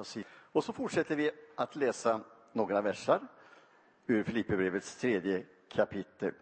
oss i. Och så fortsätter vi att läsa några versar ur Filipperbrevets 3:e kapitel.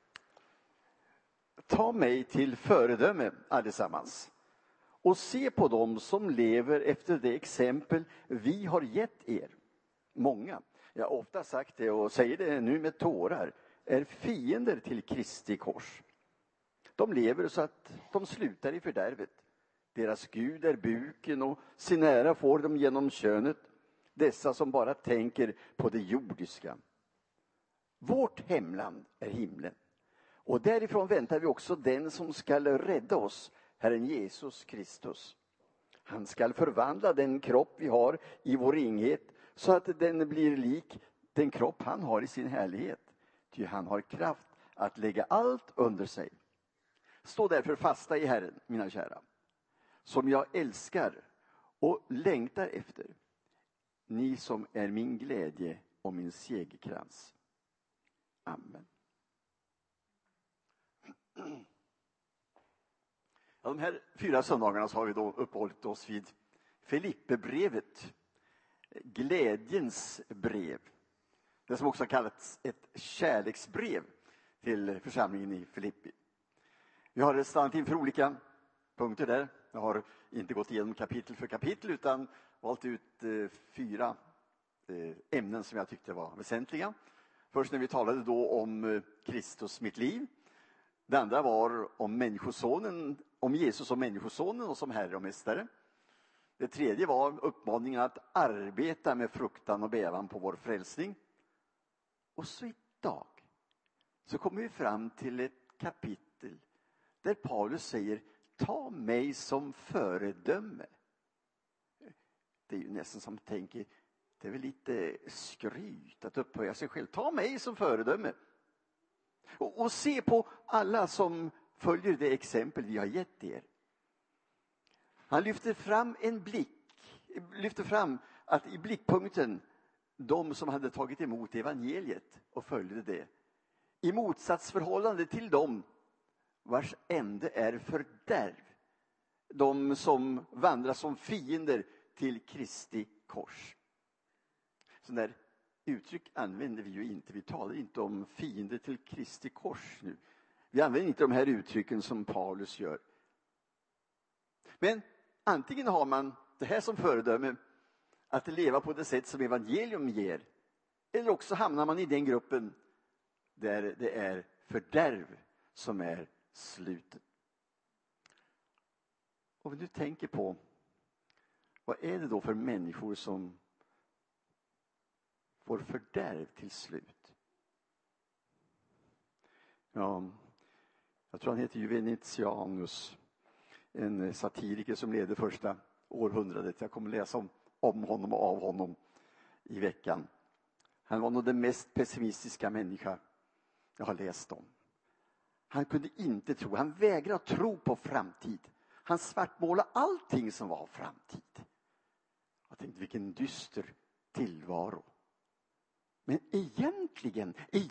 Ta mig till föredöme allesammans och se på dem som lever efter det exempel vi har gett er. Många, jag har ofta sagt det och säger det nu med tårar, är fiender till Kristi kors. De lever så att de slutar i fördärvet. Deras Gud är buken och sin ära får de genom könet. Dessa som bara tänker på det jordiska. Vårt hemland är himlen. Och därifrån väntar vi också den som skall rädda oss, Herren Jesus Kristus. Han skall förvandla den kropp vi har i vår ringhet så att den blir lik den kropp han har i sin härlighet. Ty han har kraft att lägga allt under sig. Stå därför fasta i Herren, mina kära, som jag älskar och längtar efter. Ni som är min glädje och min segerkrans. Amen. Ja, de här 4 söndagarna så har vi då uppehållit oss vid Filipperbrevet, glädjens brev. Det som också har kallats ett kärleksbrev till församlingen i Filippi. Vi har stannat inför olika punkter där. Jag har inte gått igenom kapitel för kapitel utan valt ut 4 ämnen som jag tyckte var väsentliga. Först när vi talade då om Kristus mitt liv. Det andra var om människosonen, om Jesus som människosonen och som Herre och Mästare. Det tredje var uppmaningen att arbeta med fruktan och bävan på vår frälsning. Och så idag så kommer vi fram till ett kapitel där Paulus säger: ta mig som föredöme. Det är ju nästan som tänker, det är väl lite skryt att upphöja sig själv. Ta mig som föredöme. Och se på alla som följer det exempel vi har gett er. Han lyfter fram att i blickpunkten de som hade tagit emot evangeliet och följde det. I motsatsförhållande till dem vars ände är fördärv. De som vandrar som fiender till Kristi kors. Sådana där uttryck använder vi ju inte. Vi talar inte om fiender till Kristi kors nu. Vi använder inte de här uttrycken som Paulus gör. Men antingen har man det här som föredöme, att leva på det sätt som evangelium ger. Eller också hamnar man i den gruppen där det är fördärv som är slutet. Och vi nu tänker på, vad är det då för människor som får fördärv till slut? Ja, jag tror han heter Venetianus, en satiriker som levde första århundradet. Jag kommer läsa om honom och av honom i veckan. Han var nog den mest pessimistiska människa jag har läst om. Han kunde inte tro, han vägrade tro på framtid. Han svartmålade allting som var framtid. Jag tänkte, vilken dyster tillvaro. Men egentligen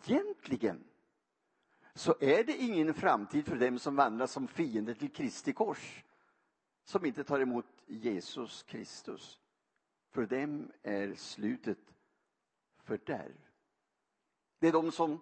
så är det ingen framtid för dem som vandrar som fiender till Kristi kors. Som inte tar emot Jesus Kristus. För dem är slutet fördärv. Det är de som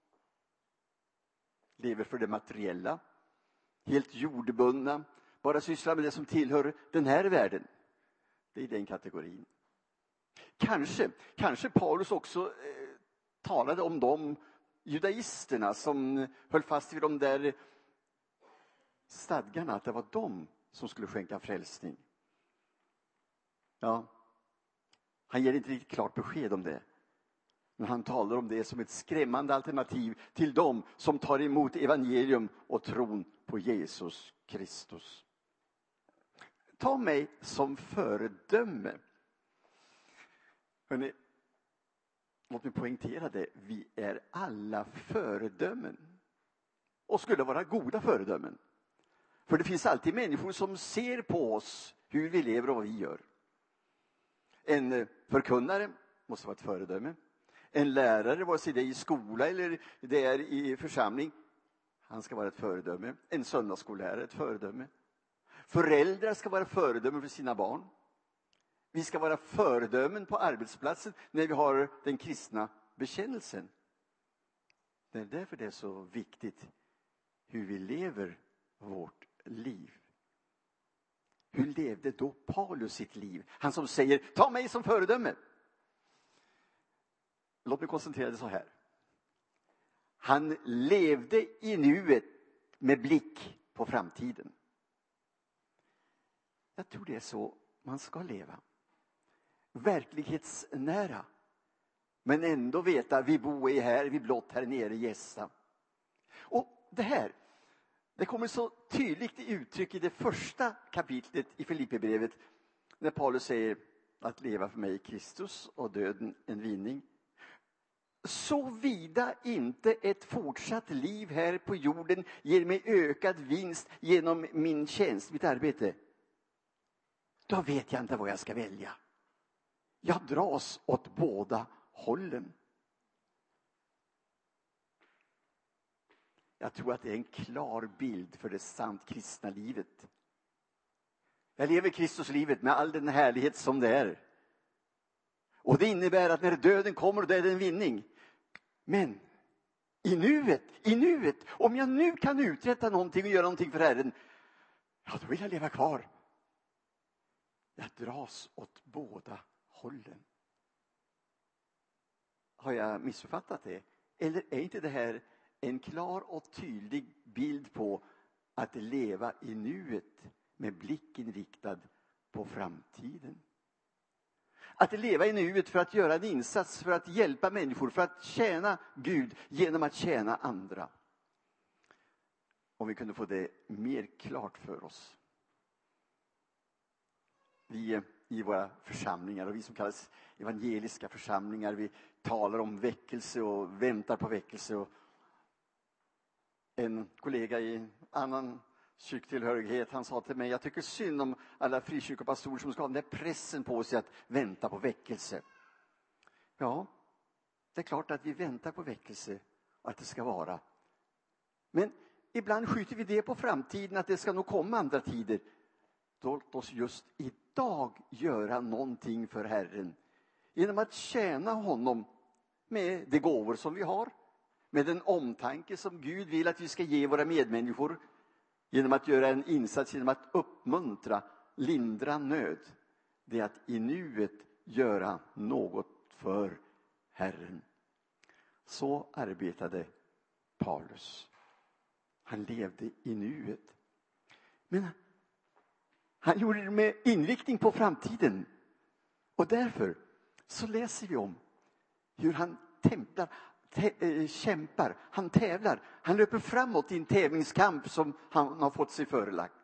lever för det materiella. Helt jordbundna. Bara sysslar med det som tillhör den här världen. Det är den kategorin. Kanske Paulus också talade om de judaisterna som höll fast vid de där stadgarna. Att det var de som skulle skänka frälsning. Ja, han ger inte riktigt klart besked om det. Men han talar om det som ett skrämmande alternativ till dem som tar emot evangelium och tron på Jesus Kristus. Ta mig som föredöme. Hörrni, låt mig poängtera det. Vi är alla föredömen. Och skulle vara goda föredömen. För det finns alltid människor som ser på oss hur vi lever och vad vi gör. En förkunnare måste vara ett föredöme. En lärare, vare sig det är i skola eller det är i församling, han ska vara ett föredöme. En söndagsskollärare, ett föredöme. Föräldrar ska vara föredöme för sina barn. Vi ska vara föredömen på arbetsplatsen när vi har den kristna bekännelsen. Det är därför det är så viktigt hur vi lever vårt liv. Hur levde då Paulus sitt liv? Han som säger, ta mig som föredöme. Låt mig koncentrera det så här. Han levde i nuet med blick på framtiden. Jag tror det är så man ska leva. Verklighetsnära. Men ändå veta, vi bor är här, vi blott här nere gästa. Och det här, det kommer så tydligt i uttryck i det första kapitlet i Filipperbrevet. När Paulus säger att leva för mig i Kristus och döden en vinning. Såvida inte ett fortsatt liv här på jorden ger mig ökad vinst genom min tjänst, mitt arbete. Då vet jag inte vad jag ska välja. Jag dras åt båda hållen. Jag tror att det är en klar bild för det sant kristna livet. Jag lever Kristuslivet med all den härlighet som det är. Och det innebär att när döden kommer, då är det en vinning. Men i nuet, om jag nu kan uträtta någonting och göra någonting för Herren, ja, då vill jag leva kvar. Jag dras åt båda hållen. Har jag missuppfattat det? Eller är inte det här en klar och tydlig bild på att leva i nuet med blicken riktad på framtiden? Att leva i nuet för att göra en insats, för att hjälpa människor, för att tjäna Gud genom att tjäna andra. Om vi kunde få det mer klart för oss. Vi i våra församlingar, och vi som kallas evangeliska församlingar, vi talar om väckelse och väntar på väckelse. Och en kollega i en annan kyrktillhörighet, han sa till mig, jag tycker synd om alla frikyrkopastorer som ska ha den där pressen på sig att vänta på väckelse. Ja, det är klart att vi väntar på väckelse och att det ska vara. Men ibland skjuter vi det på framtiden, att det ska nog komma andra tider. Då låt oss just idag göra någonting för Herren. Genom att tjäna honom med de gåvor som vi har. Med den omtanke som Gud vill att vi ska ge våra medmänniskor. Genom att göra en insats, genom att uppmuntra, lindra nöd. Det är att i nuet göra något för Herren. Så arbetade Paulus. Han levde i nuet. Men han gjorde det med inriktning på framtiden. Och därför så läser vi om hur han kämpar, han tävlar. Han löper framåt i en tävlingskamp som han har fått sig förelagt.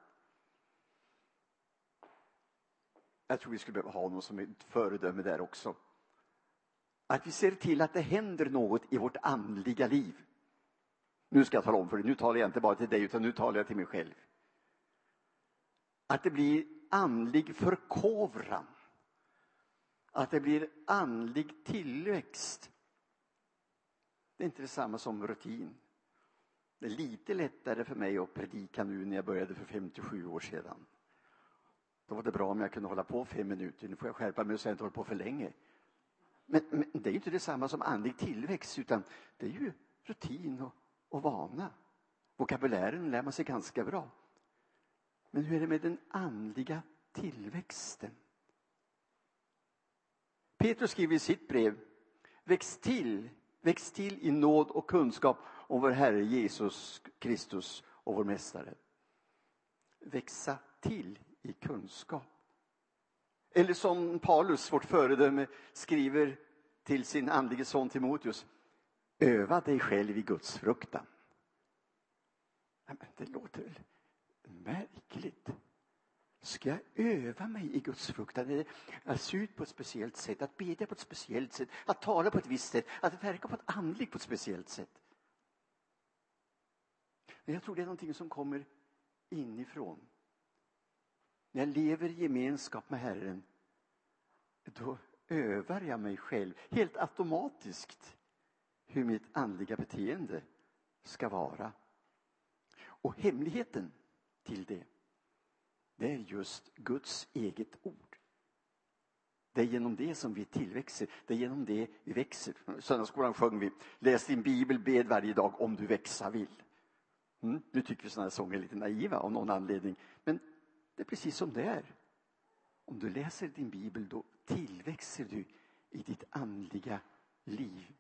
Jag tror vi skulle behöva ha honom som ett föredöme där också. Att vi ser till att det händer något i vårt andliga liv. Nu ska jag tala om för dig, nu talar jag inte bara till dig utan nu talar jag till mig själv. Att det blir andlig förkovran. Att det blir andlig tillväxt. Det är inte detsamma som rutin. Det är lite lättare för mig att predika nu när jag började för 57 år sedan. Då var det bra om jag kunde hålla på 5 minuter. Nu får jag skärpa mig och säga att jag inte håller på för länge. Men det är ju inte detsamma som andlig tillväxt, utan det är ju rutin och vana. Vokabulären lär man sig ganska bra. Men hur är det med den andliga tillväxten? Petrus skriver i sitt brev: väx till i nåd och kunskap om vår Herre Jesus Kristus och vår Mästare. Växa till i kunskap. Eller som Paulus, vårt föredöme, skriver till sin andlige son Timoteus: öva dig själv i Guds fruktan. Men det låter väl märkligt. Ska jag öva mig i Guds fruktan? Att se ut på ett speciellt sätt, att bedja på ett speciellt sätt, att tala på ett visst sätt, att verka på ett andligt på ett speciellt sätt. Men jag tror det är någonting som kommer inifrån. När jag lever i gemenskap med Herren, då övar jag mig själv helt automatiskt hur mitt andliga beteende ska vara. Och hemligheten till det är just Guds eget ord. Det är genom det som vi tillväxer. Det är genom det vi växer. Söndagsskolan sjöng vi: läs din bibel, bed varje dag om du växa vill. Nu tycker vi sådana här sånger är lite naiva av någon anledning. Men det är precis som det är. Om du läser din bibel, då tillväxer du i ditt andliga liv.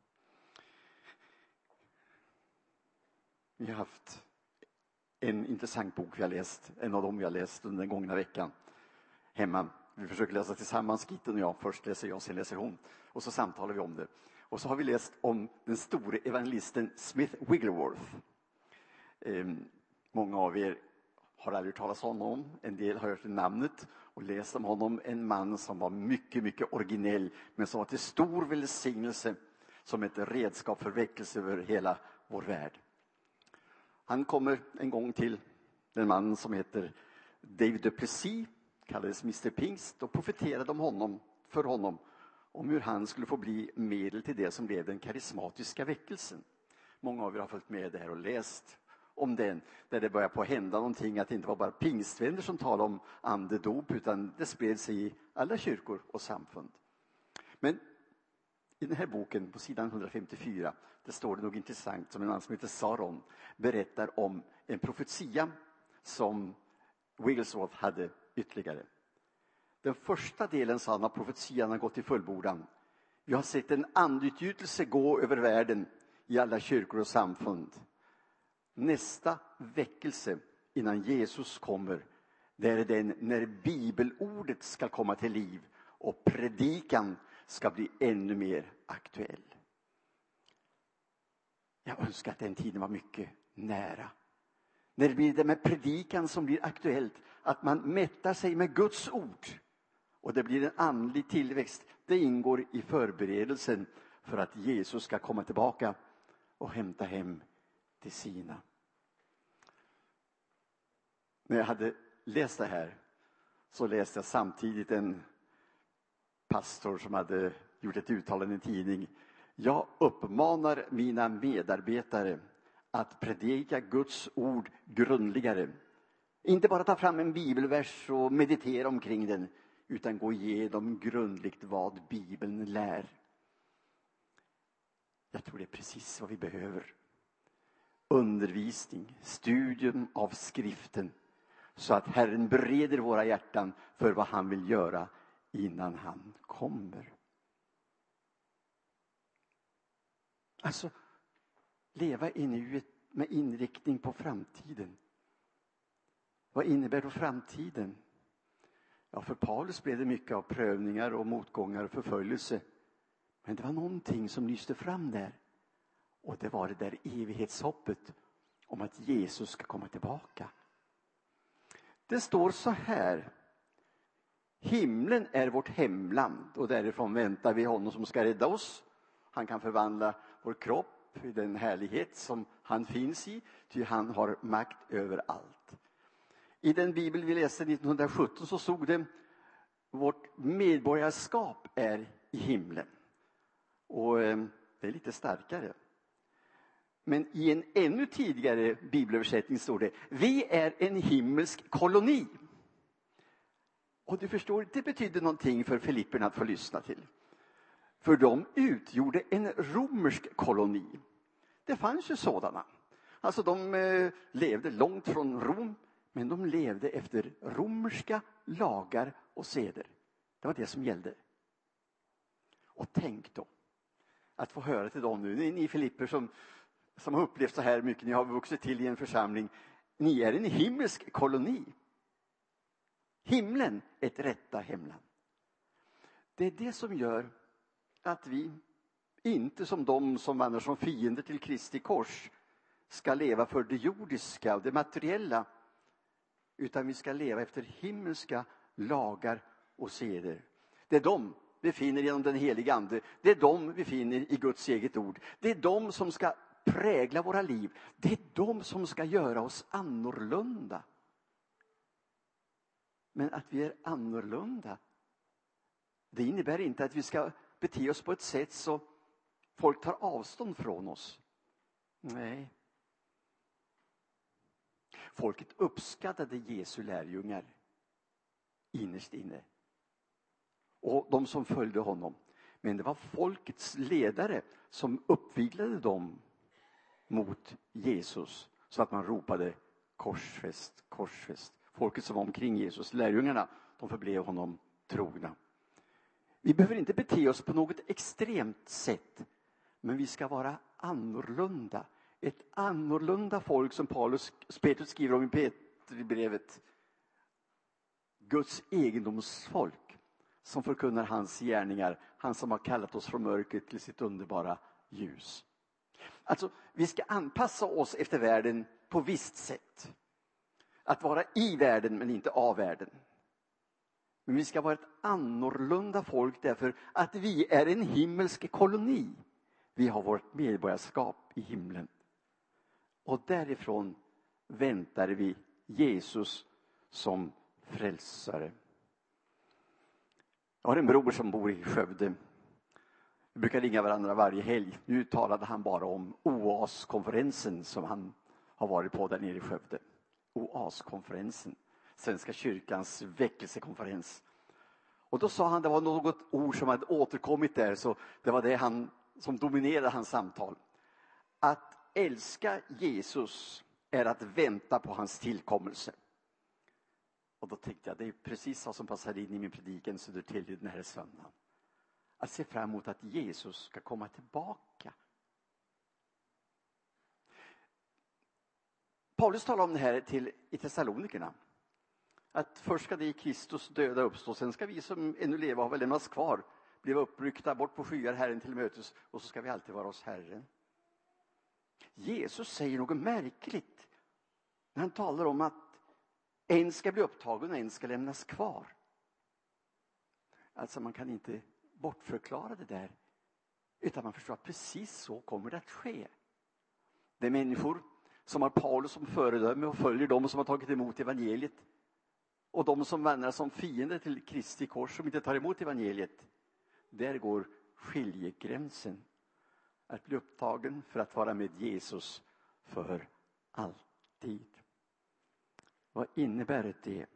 Vi har haft en intressant bok vi har läst. En av dem vi har läst under den gångna veckan hemma. Vi försöker läsa tillsammans, Gitten och jag. Först läser jag, sen läser hon. Och så samtalar vi om det. Och så har vi läst om den store evangelisten Smith Wigglesworth. Många av er har aldrig hört talas om honom. En del har hört namnet och läst om honom. En man som var mycket, mycket originell, men som var till stor välsignelse som ett redskap för väckelse över hela vår värld. Han kommer en gång till den man som heter David Duplessis, kallades Mr. Pingst, och profeterade för honom om hur han skulle få bli medel till det som blev den karismatiska väckelsen. Många av er har följt med det här och läst om den, där det börjar på att hända någonting, att det inte var bara pingstvänner som talade om andedop, utan det spred sig i alla kyrkor och samfund. Men i den här boken på sidan 154, det står det nog intressant, som en man som heter Saron berättar om en profetia som Wigglesworth hade ytterligare. Den första delen, sa han, av profetian har gått i fullbordan. Vi har sett en andutgjutelse gå över världen i alla kyrkor och samfund. Nästa väckelse innan Jesus kommer, det är den när bibelordet ska komma till liv och predikan ska bli ännu mer aktuell. Jag önskar att den tiden var mycket nära. När det blir det med predikan som blir aktuellt, att man mättar sig med Guds ord och det blir en andlig tillväxt, det ingår i förberedelsen för att Jesus ska komma tillbaka och hämta hem till sina. När jag hade läst det här så läste jag samtidigt en pastor som hade gjort ett uttalande i en tidning. Jag uppmanar mina medarbetare att predika Guds ord grundligare. Inte bara ta fram en bibelvers och meditera omkring den, utan gå igenom grundligt vad Bibeln lär. Jag tror det är precis vad vi behöver. Undervisning, studium av skriften, så att Herren bereder våra hjärtan för vad han vill göra innan han kommer. Alltså, leva i nuet med inriktning på framtiden. Vad innebär då framtiden? Ja, för Paulus blev det mycket av prövningar och motgångar och förföljelse. Men det var någonting som lyste fram där. Och det var det där evighetshoppet om att Jesus ska komma tillbaka. Det står så här: himlen är vårt hemland och därifrån väntar vi honom som ska rädda oss. Han kan förvandla vår kropp i den härlighet som han finns i, ty han har makt över allt. I den bibel vi läste 1917 så stod det: vårt medborgarskap är i himlen. Och det är lite starkare. Men i en ännu tidigare bibelöversättning står det: vi är en himmelsk koloni. Och du förstår, det betyder någonting för Filipperna att få lyssna till. För de utgjorde en romersk koloni. Det fanns ju sådana. Alltså de levde långt från Rom, men de levde efter romerska lagar och seder. Det var det som gällde. Och tänk då att få höra till dem nu, ni Filipper som har upplevt så här mycket, ni har vuxit till i en församling. Ni är en himmelsk koloni. Himlen, ett rätta hemland. Det är det som gör att vi inte som de som vandrar som fiender till Kristi kors ska leva för det jordiska och det materiella, utan vi ska leva efter himmelska lagar och seder. Det är de vi finner genom den heliga ande. Det är de vi finner i Guds eget ord. Det är de som ska prägla våra liv. Det är de som ska göra oss annorlunda. Men att vi är annorlunda, det innebär inte att vi ska bete oss på ett sätt så folk tar avstånd från oss. Nej. Folket uppskattade Jesu lärjungar innerst inne. och de som följde honom. Men det var folkets ledare som uppviglade dem mot Jesus. Så att man ropade korsfäst, korsfäst. Folket som var omkring Jesus, lärjungarna, de förblev honom trogna. Vi behöver inte bete oss på något extremt sätt. Men vi ska vara annorlunda. Ett annorlunda folk som Petrus skriver om i Petrusbrevet. Guds egendomsfolk som förkunnar hans gärningar. Han som har kallat oss från mörkret till sitt underbara ljus. Alltså, vi ska anpassa oss efter världen på visst sätt. Att vara i världen men inte av världen. Men vi ska vara ett annorlunda folk därför att vi är en himmelsk koloni. Vi har vårt medborgarskap i himlen. Och därifrån väntar vi Jesus som frälsare. Jag har en bror som bor i Skövde. Vi brukar ringa varandra varje helg. Nu talade han bara om OAS-konferensen som han har varit på där nere i Skövde. OAS-konferensen. Svenska kyrkans väckelsekonferens. Och då sa han, det var något ord som hade återkommit där. Så det var det som dominerade hans samtal. Att älska Jesus är att vänta på hans tillkommelse. Och då tänkte jag, det är precis vad som passar in i min predikan Södertälje den här söndagen. Att se fram emot att Jesus ska komma tillbaka. Paulus talar om det här i Thessalonikerna. Att först ska det i Kristus döda uppstå. Sen ska vi som ännu leva och väl lämnas kvar. Bli uppryckta bort på skyar Herren till mötes. Och så ska vi alltid vara hos Herren. Jesus säger något märkligt. När han talar om att en ska bli upptagen och en ska lämnas kvar. Alltså man kan inte bortförklara det där. Utan man förstår att precis så kommer det att ske. Det är människor som har Paulus som föredöme och följer dem som har tagit emot evangeliet. Och de som vandrar som fiender till Kristi kors som inte tar emot evangeliet. Där går skiljegränsen. Att bli upptagen för att vara med Jesus för alltid. Vad innebär det?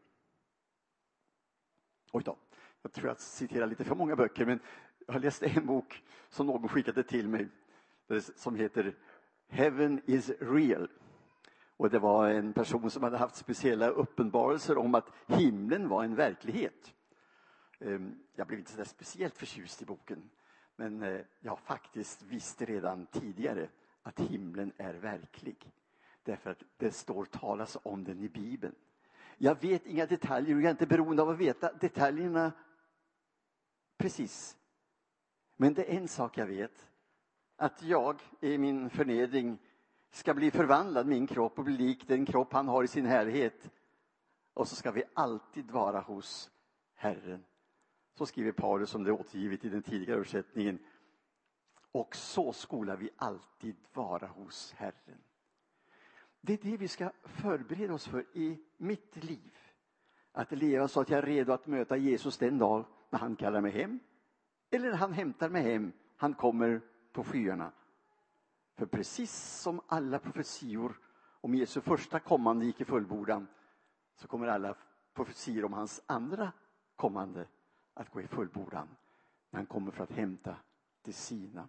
Oj då, jag tror jag citerar lite för många böcker. Men jag har läst en bok som någon skickade till mig. Som heter Heaven is real. Och det var en person som hade haft speciella uppenbarelser om att himlen var en verklighet. Jag blev inte så speciellt förtjust i boken. Men jag faktiskt visste redan tidigare att himlen är verklig. Därför att det står talas om den i Bibeln. Jag vet inga detaljer och jag är inte beroende av att veta detaljerna precis. Men det är en sak jag vet. Att jag i min förnedring ska bli förvandlad, min kropp, och bli lik den kropp han har i sin härlighet. Och så ska vi alltid vara hos Herren. Så skriver Paulus som det är återgivet i den tidigare översättningen. Och så skola vi alltid vara hos Herren. Det är det vi ska förbereda oss för i mitt liv. Att leva så att jag är redo att möta Jesus den dag när han kallar mig hem. Eller när han hämtar mig hem. Han kommer på skyarna. För precis som alla profetior om Jesu första kommande gick i fullbordan. Så kommer alla profetior om hans andra kommande att gå i fullbordan. När han kommer för att hämta de sina.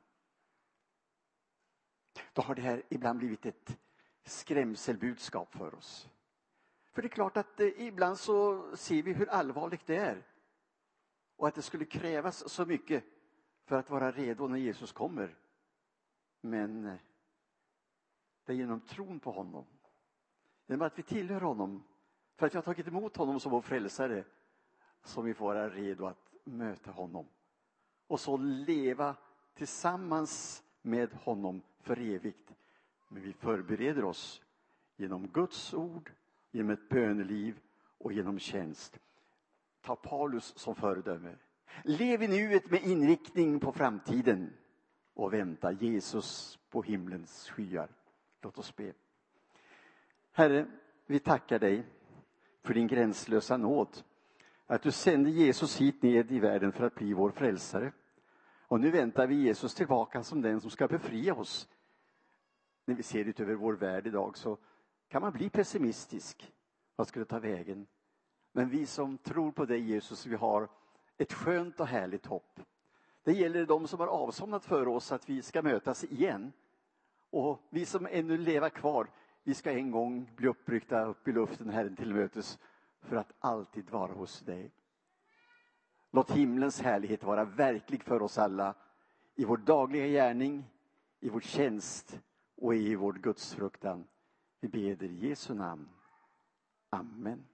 Då har det här ibland blivit ett skrämselbudskap för oss. För det är klart att ibland så ser vi hur allvarligt det är. Och att det skulle krävas så mycket för att vara redo när Jesus kommer. Men det är genom tron på honom. Genom att vi tillhör honom. För att vi har tagit emot honom som vår frälsare. Som vi får vara redo att möta honom. Och så leva tillsammans med honom för evigt. Men vi förbereder oss genom Guds ord, genom ett böneliv och genom tjänst. Ta Paulus som föredöme. Lev i nuet med inriktning på framtiden och vänta Jesus på himlens skyar. Låt oss be. Herre, vi tackar dig för din gränslösa nåd. Att du sände Jesus hit ned i världen för att bli vår frälsare. Och nu väntar vi Jesus tillbaka som den som ska befria oss. När vi ser ut över vår värld idag så kan man bli pessimistisk. Vad skulle ta vägen? Men vi som tror på dig Jesus, vi har ett skönt och härligt hopp. Det gäller de som har avsomnat för oss att vi ska mötas igen. Och vi som ännu lever kvar, vi ska en gång bli uppryckta upp i luften, Herren till mötes, för att alltid vara hos dig. Låt himlens härlighet vara verklig för oss alla i vår dagliga gärning, i vår tjänst och i vår gudsfruktan. Vi beder i Jesu namn. Amen.